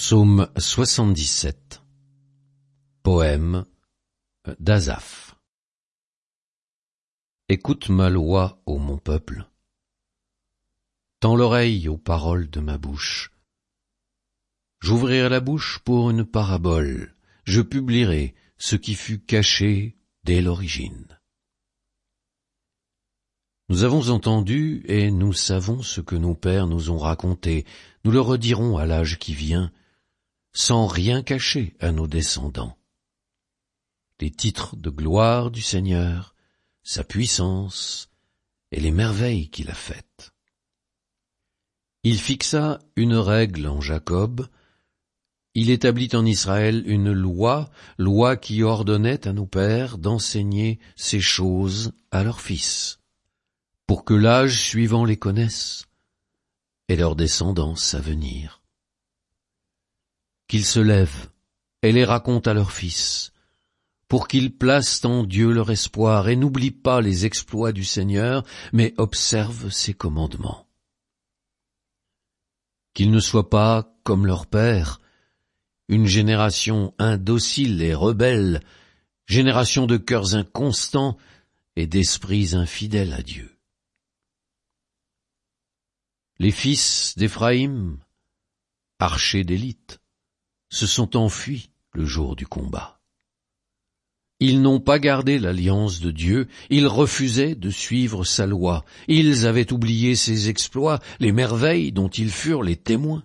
Psaume 77. Poème d'Asaph. Écoute ma loi, ô mon peuple. Tends l'oreille aux paroles de ma bouche. J'ouvrirai la bouche pour une parabole. Je publierai ce qui fut caché dès l'origine. Nous avons entendu et nous savons ce que nos pères nous ont raconté. Nous le redirons à l'âge qui vient, sans rien cacher à nos descendants. Les titres de gloire du Seigneur, sa puissance et les merveilles qu'il a faites. Il fixa une règle en Jacob, il établit en Israël une loi qui ordonnait à nos pères d'enseigner ces choses à leurs fils, pour que l'âge suivant les connaisse, et leur descendance à venir. Qu'ils se lèvent et les racontent à leurs fils, pour qu'ils placent en Dieu leur espoir et n'oublient pas les exploits du Seigneur, mais observent ses commandements. Qu'ils ne soient pas, comme leur père, une génération indocile et rebelle, génération de cœurs inconstants et d'esprits infidèles à Dieu. Les fils d'Éphraïm, archers d'élite, se sont enfuis le jour du combat. Ils n'ont pas gardé l'alliance de Dieu, ils refusaient de suivre sa loi, ils avaient oublié ses exploits, les merveilles dont ils furent les témoins.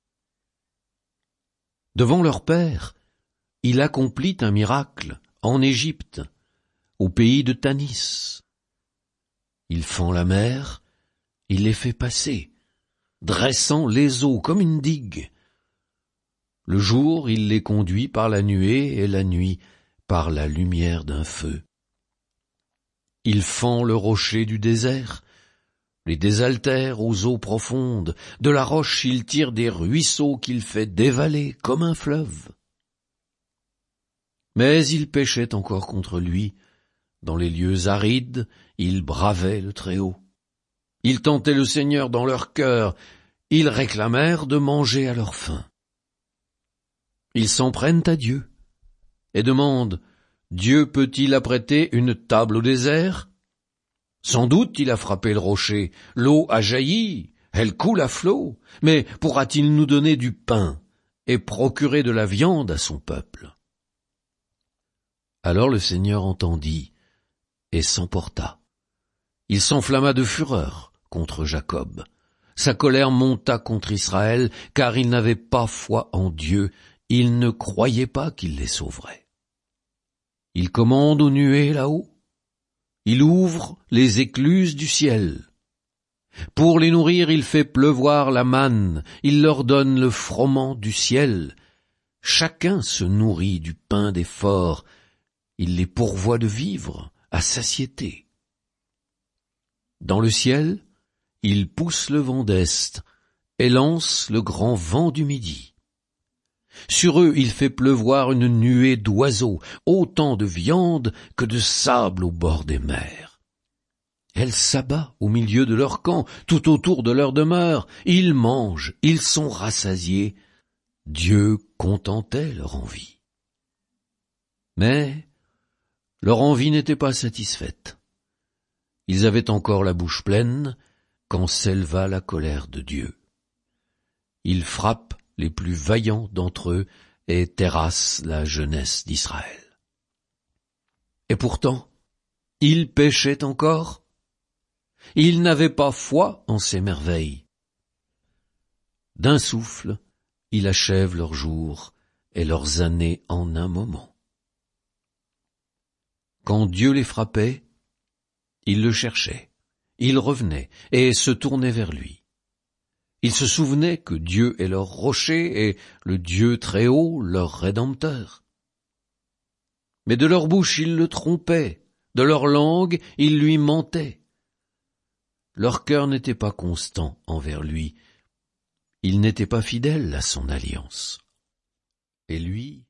Devant leur père, il accomplit un miracle en Égypte, au pays de Tanis. Il fend la mer, il les fait passer, dressant les eaux comme une digue. Le jour, il les conduit par la nuée et la nuit par la lumière d'un feu. Il fend le rocher du désert, les désaltère aux eaux profondes. De la roche, il tire des ruisseaux qu'il fait dévaler comme un fleuve. Mais ils péchaient encore contre lui. Dans les lieux arides, ils bravaient le Très-Haut. Ils tentaient le Seigneur dans leur cœur. Ils réclamèrent de manger à leur faim. Ils s'en prennent à Dieu et demandent « Dieu peut-il apprêter une table au désert ?» Sans doute il a frappé le rocher, l'eau a jailli, elle coule à flots, mais pourra-t-il nous donner du pain et procurer de la viande à son peuple? Alors le Seigneur entendit et s'emporta. Il s'enflamma de fureur contre Jacob. Sa colère monta contre Israël, car il n'avait pas foi en Dieu, il ne croyait pas qu'il les sauverait. Il commande aux nuées là-haut, il ouvre les écluses du ciel. Pour les nourrir, il fait pleuvoir la manne, il leur donne le froment du ciel. Chacun se nourrit du pain des forts, il les pourvoit de vivres à satiété. Dans le ciel, il pousse le vent d'est et lance le grand vent du midi. Sur eux, il fait pleuvoir une nuée d'oiseaux, autant de viande que de sable au bord des mers. Elle s'abat au milieu de leur camp, tout autour de leur demeure. Ils mangent, ils sont rassasiés. Dieu contentait leur envie. Mais leur envie n'était pas satisfaite. Ils avaient encore la bouche pleine quand s'éleva la colère de Dieu. Il frappe les plus vaillants d'entre eux et terrasse la jeunesse d'Israël. Et pourtant, ils péchaient encore. Ils n'avaient pas foi en ses merveilles. D'un souffle, il achève leurs jours et leurs années en un moment. Quand Dieu les frappait, ils le cherchaient, ils revenaient et se tournaient vers lui. Ils se souvenaient que Dieu est leur rocher et le Dieu Très-Haut leur Rédempteur. Mais de leur bouche ils le trompaient, de leur langue ils lui mentaient. Leur cœur n'était pas constant envers lui, ils n'étaient pas fidèles à son alliance. Et lui